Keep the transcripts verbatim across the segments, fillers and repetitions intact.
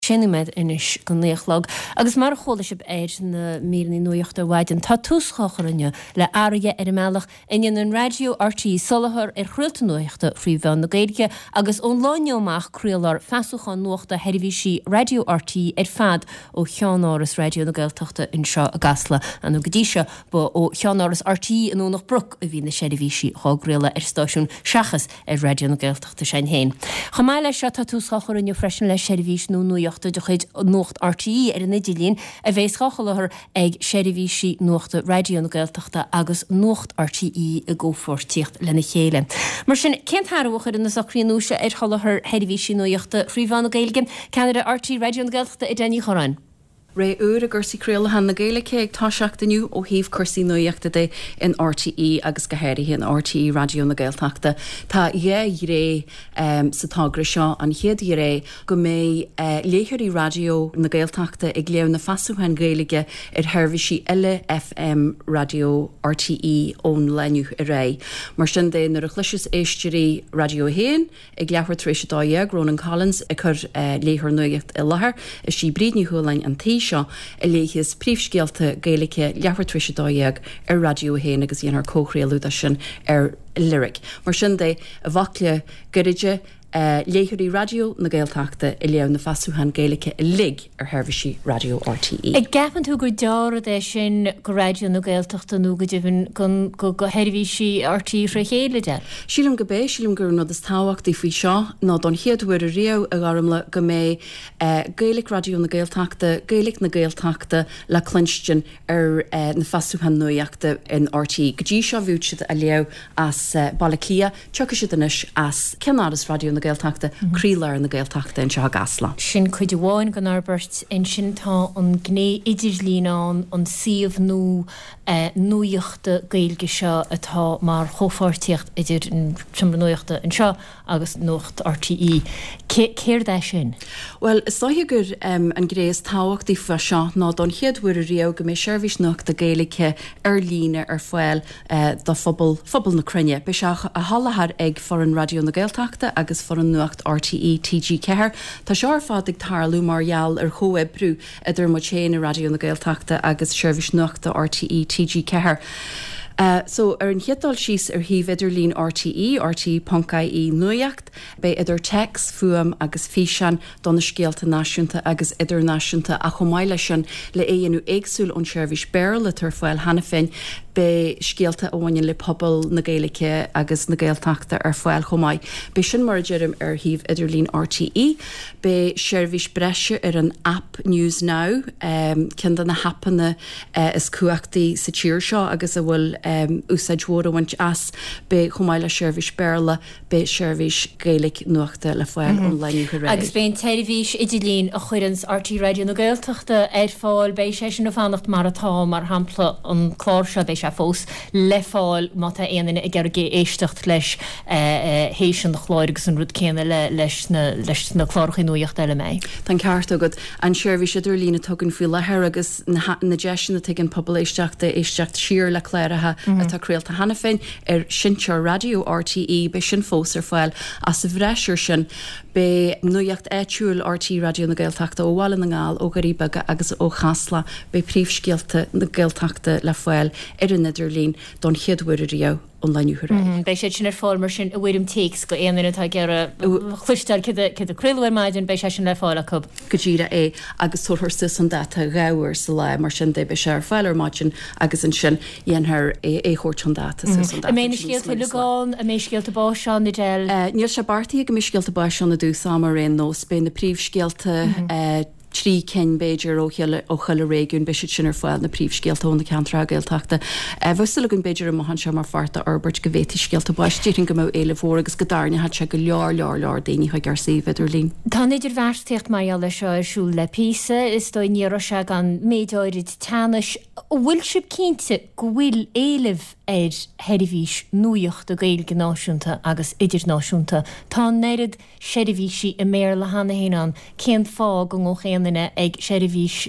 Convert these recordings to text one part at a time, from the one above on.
Sinimiid inis go néochlog, agus mar chola sib éid na mílí nuochtta bhaidin tá túschacharinne le áige ar meach inan an radio R T E solahar ar chruilta nuochta frí bhean na Gaeilge agus ón láineoach cruilar feasúchan nuachta heirhísí radio R T E ar fad ó cheanáras radio na Gaeltachta in seo a gasla an nó godíise ba ó cheanáras R T E an ónach bruc a bhí na seirhísí chágréile ar stáisiún seachas ar radio na Gaeltachta sein héin. Chamáile se tá túschacharinne freisin le seirhís nó nuochta de chuid nocht R T E ar an idilín a bheits chachalachar ag seirhísí nuachta radio na Gaeltachta agus nocht R T E a ggófortíocht lena chéile. Mar sin cénthharúchar in na sacríonúise ar chalachar heirhísí nuochta fríomhán na Gaeilge, ceanada R T E radio na Gaeltachta i déanaí chorán. Ré úr a gursaí cruúla han na Gaeilge ag táiseachtainniu ó híomh cursaí nuochta de in R T E agus go héirithe in R T E radio na Gaeltachta. Tá dhé ré um, sa tágra seo an chéad ré go mé uh, léthirí radio na Gaeltachta ag léamh na fasúhan Gaeilge ar heirhísí eile F M radio R T E ón leniu a ré. Mar sin dé nar a chluisius éistearí radio héin ag leabhar trééis dáag Ronan Collins a chur uh, léthir nuocht i láthair is sí brídniú thuúlainn an tí seo a léchas príomhscéalta Gaeilge leabhar trééis dáag ar radio héin agus dhéanaar cóchréalúda sin ar lyric. Mar sin dé a bhacle guride Uh, léthirí radio na Gaeltachta i léamh na fasúhan Gaeilge i lig ar heirhísí radio R T E. Ag gapan tú gur deara é sin go radio na Gaeltachta nó go dtíhann go go heirhísí R T E fra chéile de? Sílim go bé, sílim gur nó is táhacht í faoi seo, ná don chéadhuiir a riamh a garimla go mé uh, Gaelic radio na Gaeltachta, Gaelic na Gaeltachta le clunstin ar uh, na fasúhan nuochta in R T E. Go dtí seo bhúd siad a léamh as uh, Balaclia, tucha siad inis as ceannaras radio na Gaeltachta, crílar na Gaeltachta in seo gasla. Sin chuid bháin gan arbert in sin tá an gné idirlíán an siomh nó nuochta Gaeilge seo atá mar chofortíocht idir an nuochta in seo agus nocht R T E. Céir dé sin? Well, is dóthe gur um, an gréis táhachttaí fa seo ná don chéadhuiir a riamh go mé seirbhís nach de Gaeilge ar líne ar foiil uh, do phobal, phobal na crunne. Be seach a hallahar ag for an radio na Gaeltachta agus for an nuacht R T E T G Ceathair. Tá seár fad ag tarlú margheall ar chomhebrú idir mo chéin na radio na Gaeltachta agus seirbhís nuachta R T E T G Ceathair. Uh, so ar an chéadal síos ar híomh idirlín R T E, R T E Ponca í nuacht, be idir text fuam agus físean don na scéalta náisiúnta agus idirnáisiúnta a chomáile sin le éonú éagsúil ón seirbhís Bearl le tar foiil hana féin be scéalta óhaine le pobl na Gaeilge agus na Gaeltachta ar foiil chomáid. Be sin mar deirim ar híomh idirlín R T E, be seirbhís breise ar an app News Now, um, cin na hapanna uh, is cuachtaí sa tíir seo agus a bhfuil um, úsáidhór a bhaint as be chomáile seirbhís Bearla, be seirbhís Gaeilge nuachta le foiil ón leniu go réir. Agus ben teirhís idirlín a chuirans R T E radio na Gaeltachta ar fáil be sé sin a fannacht mar atá mar hampla an chlár seo be se fós le fáil mata éanana i gceargé éisteacht leis hééis an chláir agus an rud céanna leis na chláirchaí nuocht eile mé. Tá ceart agad an seirbhís idirlína tugann faoi lethir agus na deisina tuigeann pobl éisteachta éisteacht siar le cléirethe atá créalta hana féin ar sinsear radio R T E be sin fós ar foiil as sa bhreisiir sin be nuocht éitiúil R T E radio na Gaeltachta ó bháil na ngáil ó Garíbaga agus ó Chasla be príomhscéalta na Gaeltachta le foiil ar an idirlín don chéadhuiir a riamh ón leniu go réir. Bei sé sin ar fáil mar sin a bhfuirim takes go éanaine tá gearra chluisteil cid a cruilhfuir maidin bei sé sin le fáil a cub. Go ddíra é agus tuair sus an data gaabhar sa le mar sin dé be sé ar fáil ar maidin agus an sin dhéanaar é chóirt an data. A mé scéalta lugáin a mé scéalta báisián na déil? Níl se bartaí go mé scéalta báisián na dú samar réon nós be na príomhscéalta trí cén Beiidir ó chuile réún be sin ar foiil na príomhscéalta na Ceantra Gaeltachta. Bhfuil gon Beiidir a mohan se mar farta arbert go bhétí scéalta báistíring go mó éile bhór agus go darne hat se go leor leor leor daoine chuig ar saomh idirlín. Tá idir bhhartíocht mai eile seo arsúil le písa is dó níor se gan méideoirid tanis bhfuil sib cínte go bhfuil éileh ar heirhís nuocht a Gaeilge náisiúnta agus idirnáisiúnta. Tá néad seirhísí i mér le hana héanán cén fá go ngó chéanana ag seirhís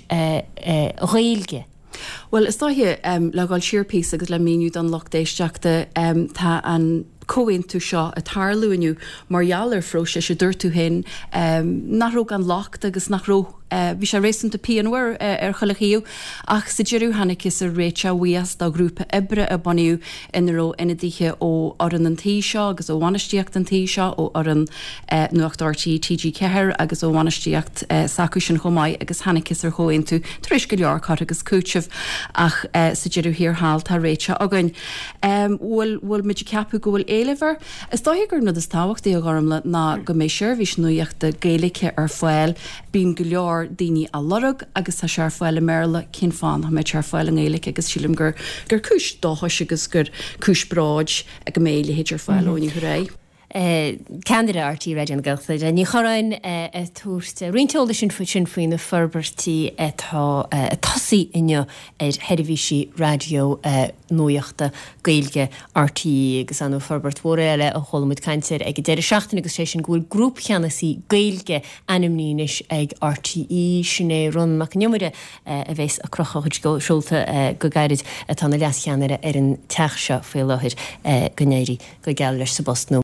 Gaeilge. Well, is dóthe um, le gáil siirpí agus le míú don loch déisteachta um, tá an cóhain tú seo a tarlúinú marall ar froise sé dúir tú hin nachró an lacht agus nachró bhí sé rééisint a peanhar ar cholachíú ach sa dearú hanig is a réite bhuias dá grúpa ibre a baniu inró ina ddíche ó ar an antí seo agus ó bhaineisteocht antí seo ó ar an nuachtartí T G Ceithir agus ó bhaineisteocht sacu sin chomáid agus hanig is ar choin tú tuéis go leor chu agus cúteh ach sa dearú hir hall tá réite again bhfuil bhfuil muidir ceapú gohfuil éilehar is dógur na is táhacht í gharmla ná go mééis seirbhís nuíocht de géalacha ar foiil bín go leor daoine a lorug agus tá sear foiil méla cin fáin ha méid sear foiil an éalacha agus sílim gur gur cis dóthis agus gur cis bráid ag go méile héidir foiil óí chu ré. Candida artí réidir an gilcha a ní choráin túirte riinteolala sin fu sin faoin na forbartí atá tosaí inne ar heirihísí radio nuoachta gailge artí agus an forbart mhór eile a cholamid caiintear ag déidir seachtain agus sé sin gúil grúp cheanasí gailge animníis ag R T E sinné run mac nemuide a bheits a crocha chuid go siúlta go gairid atá na leas cheanara ar an teach seo fé láthir gonéirí go geall leis sa bostnú.